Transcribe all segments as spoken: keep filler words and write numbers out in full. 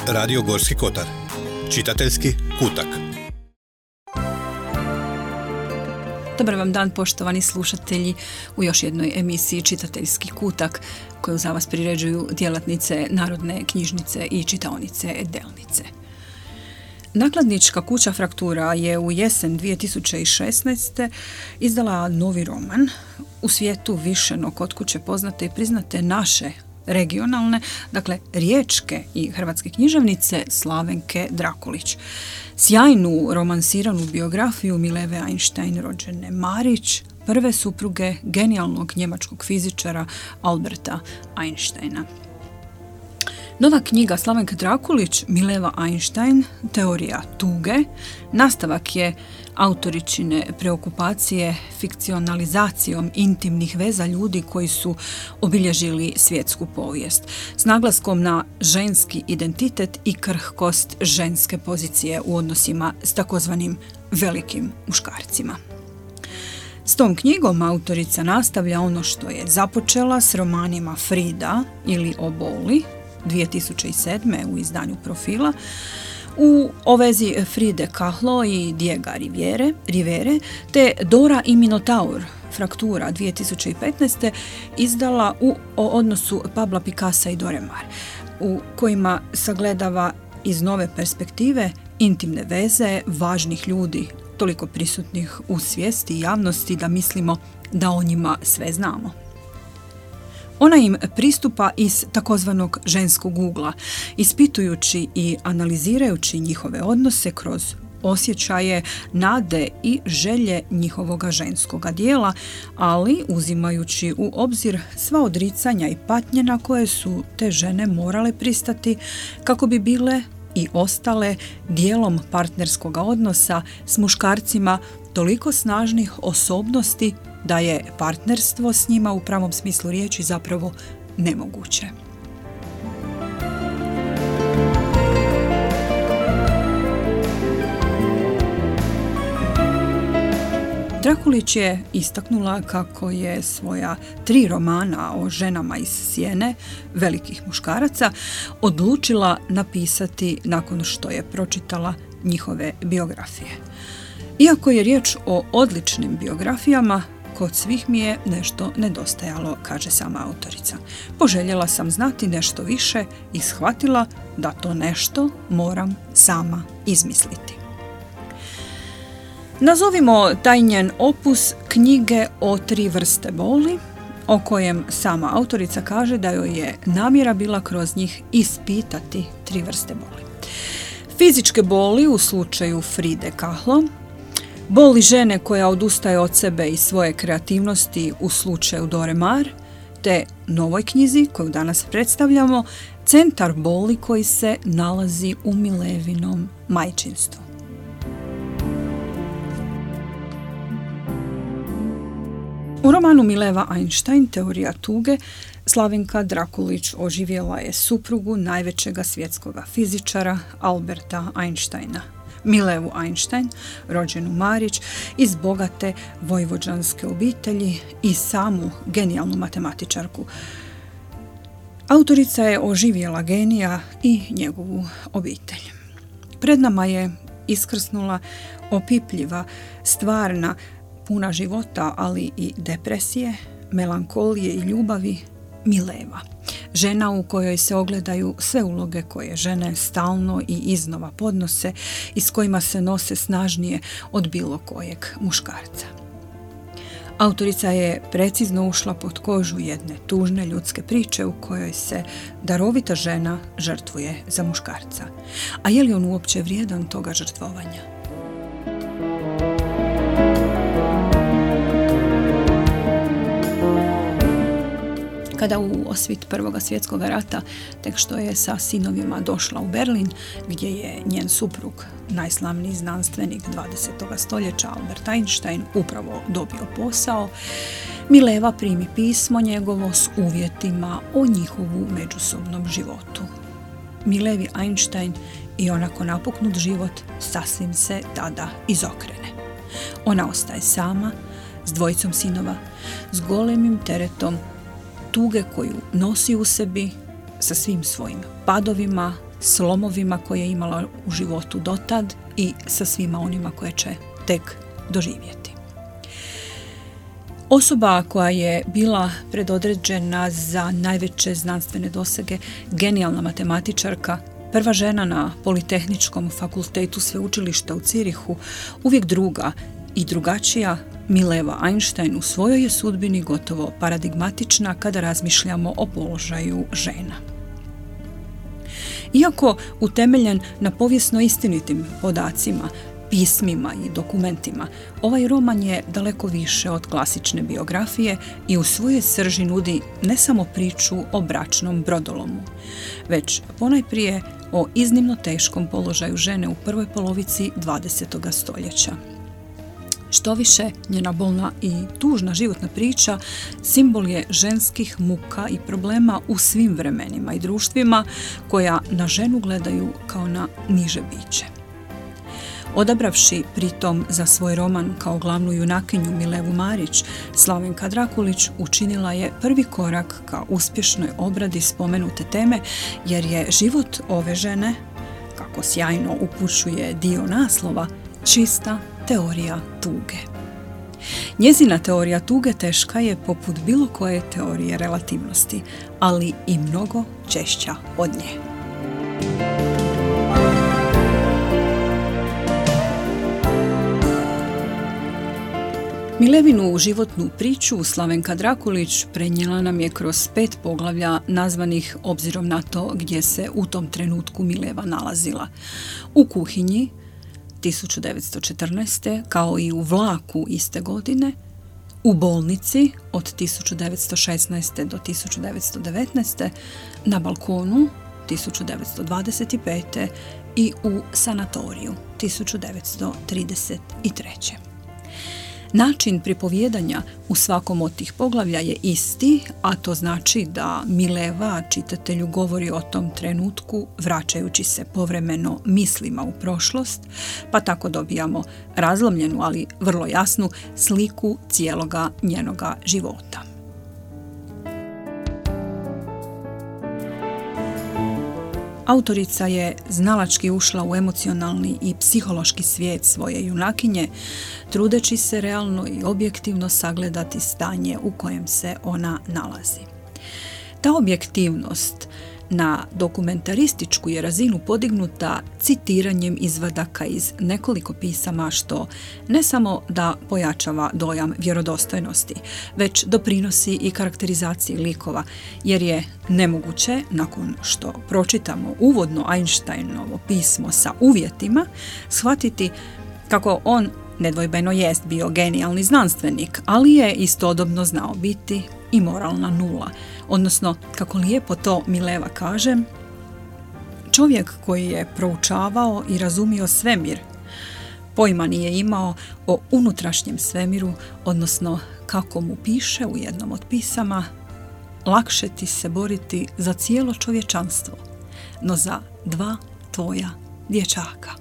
Radio Gorski Kotar. Čitateljski kutak. Dobar vam dan, poštovani slušatelji, u još jednoj emisiji Čitateljski kutak koju za vas priređuju djelatnice Narodne knjižnice i čitaonice Delnice. Nakladnička kuća Fraktura je u jesen dvije tisuće šesnaeste. izdala novi roman, u svijetu više no kod kuće poznate i priznate naše regionalne, dakle riječke i hrvatske književnice Slavenke Drakulić. Sjajnu romansiranu biografiju Mileve Einstein rođene Marić, prve supruge genijalnog njemačkog fizičara Alberta Einsteina. Nova knjiga Slavenke Drakulić, Mileva Einstein, Teorija tuge, nastavak je autoričine preokupacije fikcionalizacijom intimnih veza ljudi koji su obilježili svjetsku povijest, s naglaskom na ženski identitet i krhkost ženske pozicije u odnosima s takozvanim velikim muškarcima. S tom knjigom autorica nastavlja ono što je započela s romanima Frida ili O boli dvije tisuće sedme. u izdanju Profila, u o vezi Fride Kahlo i Diega Rivere, Rivere, te Dora i Minotaur, Fraktura dvije tisuće petnaeste. izdala u o odnosu Pabla Picassa i Dore Maar, u kojima sagledava iz nove perspektive intimne veze važnih ljudi, toliko prisutnih u svijesti i javnosti da mislimo da o njima sve znamo. Ona im pristupa iz takozvanog ženskog ugla, ispitujući i analizirajući njihove odnose kroz osjećaje, nade i želje njihovoga ženskoga dijela, ali uzimajući u obzir sva odricanja i patnje na koje su te žene morale pristati kako bi bile i ostale dijelom partnerskoga odnosa s muškarcima toliko snažnih osobnosti da je partnerstvo s njima u pravom smislu riječi zapravo nemoguće. Drakulić je istaknula kako je svoja tri romana o ženama iz sjene, velikih muškaraca, odlučila napisati nakon što je pročitala njihove biografije. Iako je riječ o odličnim biografijama, kod svih mi je nešto nedostajalo, kaže sama autorica. Poželjela sam znati nešto više i shvatila da to nešto moram sama izmisliti. Nazovimo taj njen opus knjige o tri vrste boli, o kojem sama autorica kaže da joj je namjera bila kroz njih ispitati tri vrste boli. Fizičke boli u slučaju Fride Kahlo, boli žene koja odustaje od sebe i svoje kreativnosti u slučaju Dore Maar, te novoj knjizi koju danas predstavljamo, centar boli koji se nalazi u Milevinom majčinstvu. U romanu Mileva Einstein, Teorija tuge, Slavenka Drakulić oživjela je suprugu najvećega svjetskoga fizičara Alberta Einsteina, Milevu Einstein, rođenu Marić, iz bogate vojvođanske obitelji i samu genijalnu matematičarku. Autorica je oživjela genija i njegovu obitelj. Pred nama je iskrsnula, opipljiva, stvarna, puna života, ali i depresije, melankolije i ljubavi, Mileva. Žena u kojoj se ogledaju sve uloge koje žene stalno i iznova podnose i s kojima se nose snažnije od bilo kojeg muškarca. Autorica je precizno ušla pod kožu jedne tužne ljudske priče u kojoj se darovita žena žrtvuje za muškarca. A je li on uopće vrijedan toga žrtvovanja? Kada u osvit Prvoga svjetskog rata, tek što je sa sinovima došla u Berlin, gdje je njen suprug, najslavniji znanstvenik dvadesetog stoljeća Albert Einstein, upravo dobio posao, Mileva primi pismo njegovo s uvjetima o njihovu međusobnom životu. Milevi Einstein i onako napuknut život sasvim se tada izokrene. Ona ostaje sama, s dvojicom sinova, s golemim teretom tuge koju nosi u sebi, sa svim svojim padovima, slomovima koje je imala u životu dotad i sa svima onima koje će tek doživjeti. Osoba koja je bila predodređena za najveće znanstvene dosege, genijalna matematičarka, prva žena na Politehničkom fakultetu sveučilišta u Cirihu, uvijek druga i drugačija, Mileva Einstein u svojoj je sudbini gotovo paradigmatična kada razmišljamo o položaju žena. Iako utemeljen na povijesno istinitim podacima, pismima i dokumentima, ovaj roman je daleko više od klasične biografije i u svojoj srži nudi ne samo priču o bračnom brodolomu, već ponajprije o iznimno teškom položaju žene u prvoj polovici dvadesetog stoljeća. Štoviše, njena bolna i tužna životna priča simbol je ženskih muka i problema u svim vremenima i društvima koja na ženu gledaju kao na niže biće. Odabravši pritom za svoj roman kao glavnu junakinju Milevu Marić, Slavenka Drakulić učinila je prvi korak ka uspješnoj obradi spomenute teme, jer je život ove žene, kako sjajno upućuje dio naslova, čista teorija tuge. Njezina teorija tuge teška je poput bilo koje teorije relativnosti, ali i mnogo češća od nje. Milevinu životnu priču Slavenka Drakulić prenijela nam je kroz pet poglavlja nazvanih obzirom na to gdje se u tom trenutku Mileva nalazila. U kuhinji tisuću devetsto četrnaeste. kao i u vlaku iste godine, u bolnici od tisuću devetsto šesnaeste. do tisuću devetsto devetnaeste. na balkonu tisuću devetsto dvadeset pete. i u sanatoriju tisuću devetsto trideset treće. Način pripovijedanja u svakom od tih poglavlja je isti, a to znači da Mileva čitatelju govori o tom trenutku vraćajući se povremeno mislima u prošlost, pa tako dobijamo razlomljenu, ali vrlo jasnu sliku cijeloga njenoga života. Autorica je znalački ušla u emocionalni i psihološki svijet svoje junakinje, trudeći se realno i objektivno sagledati stanje u kojem se ona nalazi. Ta objektivnost na dokumentarističku je razinu podignuta citiranjem izvadaka iz nekoliko pisama, što ne samo da pojačava dojam vjerodostojnosti, već doprinosi i karakterizaciji likova, jer je nemoguće, nakon što pročitamo uvodno Einsteinovo pismo sa uvjetima, shvatiti kako on nedvojbeno jest bio genijalni znanstvenik, ali je istodobno znao biti i moralna nula. Odnosno, kako lijepo to Mileva kaže, čovjek koji je proučavao i razumio svemir, pojma nije imao o unutrašnjem svemiru, odnosno, kako mu piše u jednom od pisama, lakše ti se boriti za cijelo čovječanstvo, no za dva tvoja dječaka.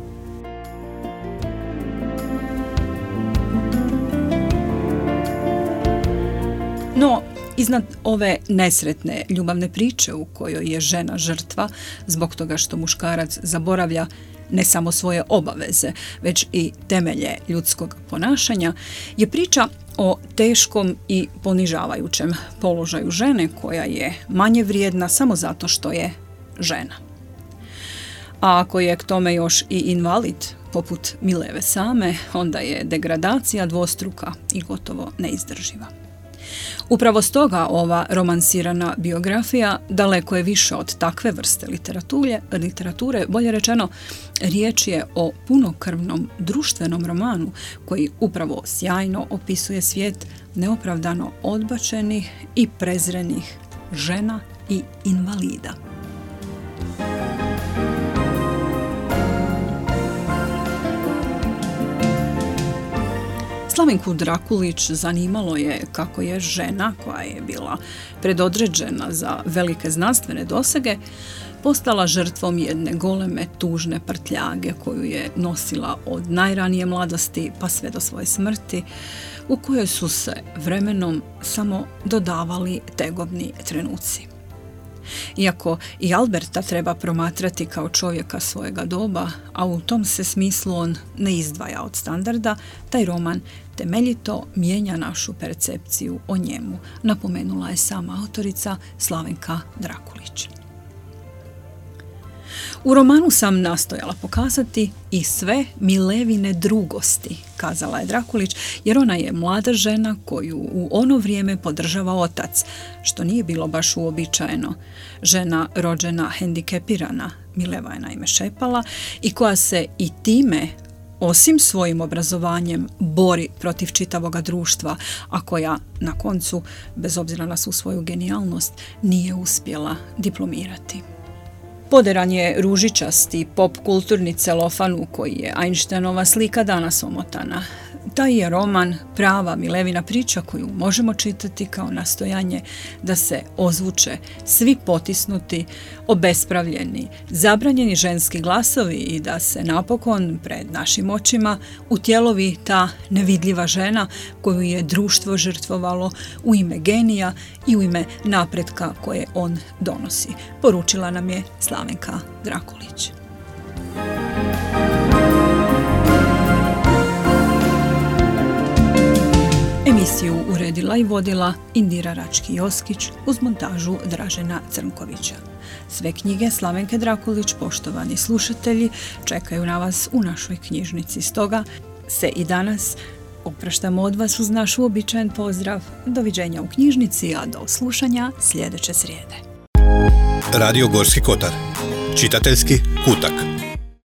No, iznad ove nesretne ljubavne priče u kojoj je žena žrtva zbog toga što muškarac zaboravlja ne samo svoje obaveze, već i temelje ljudskog ponašanja, je priča o teškom i ponižavajućem položaju žene koja je manje vrijedna samo zato što je žena. A ako je k tome još i invalid, poput Mileve same, onda je degradacija dvostruka i gotovo neizdrživa. Upravo stoga ova romansirana biografija daleko je više od takve vrste literature, literature, bolje rečeno, riječ je o punokrvnom društvenom romanu koji upravo sjajno opisuje svijet neopravdano odbačenih i prezrenih žena i invalida. Slavenku Drakulić zanimalo je kako je žena koja je bila predodređena za velike znanstvene dosege postala žrtvom jedne goleme tužne prtljage koju je nosila od najranije mladosti pa sve do svoje smrti, u kojoj su se vremenom samo dodavali tegobni trenuci. Iako i Alberta treba promatrati kao čovjeka svojega doba, a u tom se smislu on ne izdvaja od standarda, taj roman temeljito mijenja našu percepciju o njemu, napomenula je sama autorica Slavenka Drakulić. U romanu sam nastojala pokazati i sve Milevine drugosti, kazala je Drakulić, jer ona je mlada žena koju u ono vrijeme podržava otac, što nije bilo baš uobičajeno. Žena rođena hendikepirana, Mileva je naime šepala, i koja se i time, osim svojim obrazovanjem, bori protiv čitavoga društva, a koja na koncu, bez obzira na svu svoju genijalnost, nije uspjela diplomirati. Poderan je ružičasti pop kulturni celofan u koji je Einsteinova slika danas omotana. Taj je roman prava Milevina priča koju možemo čitati kao nastojanje da se ozvuče svi potisnuti, obespravljeni, zabranjeni ženski glasovi i da se napokon pred našim očima utjelovi ta nevidljiva žena koju je društvo žrtvovalo u ime genija i u ime napretka koje on donosi, poručila nam je Slavenka Drakulić. Emisiju uredila i vodila Indira Rački-Joskić uz montažu Dražena Crnkovića. Sve knjige Slavenke Drakulić, poštovani slušatelji, čekaju na vas u našoj knjižnici. Stoga se i danas opraštamo od vas uz naš uobičajen pozdrav. Doviđenja u knjižnici, a do slušanja sljedeće srijede. Radio Gorski kotar. Čitateljski kutak.